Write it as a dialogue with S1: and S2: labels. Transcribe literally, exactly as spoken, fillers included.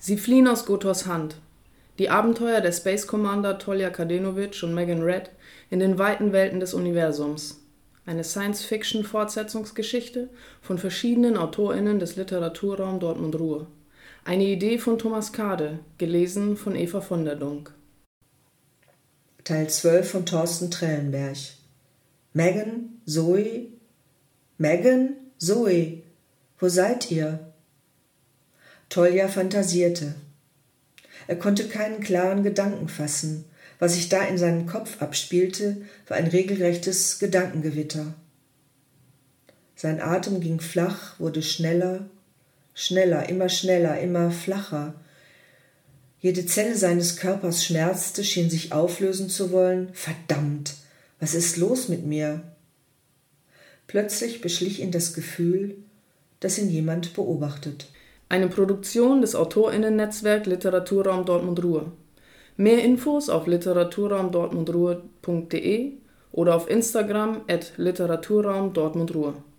S1: Sie fliehen aus Gothors Hand. Die Abenteuer der Space Commander Tolja Kadenovic und Megan Red in den weiten Welten des Universums. Eine Science-Fiction-Fortsetzungsgeschichte von verschiedenen AutorInnen des Literaturraum Dortmund-Ruhr. Eine Idee von Thomas Kade, gelesen von Eva von der Donk.
S2: Teil zwölf von Thorsten Trellenberg. Megan, Zoe, Megan, Zoe, wo seid ihr? Tolja fantasierte. Er konnte keinen klaren Gedanken fassen. Was sich da in seinem Kopf abspielte, war ein regelrechtes Gedankengewitter. Sein Atem ging flach, wurde schneller, schneller, immer schneller, immer flacher. Jede Zelle seines Körpers schmerzte, schien sich auflösen zu wollen. Verdammt, was ist los mit mir? Plötzlich beschlich ihn das Gefühl, dass ihn jemand beobachtet.
S1: Eine Produktion des AutorInnen-Netzwerk Literaturraum Dortmund-Ruhr. Mehr Infos auf literaturraum dortmundruhr punkt de oder auf Instagram at literaturraum dortmundruhr.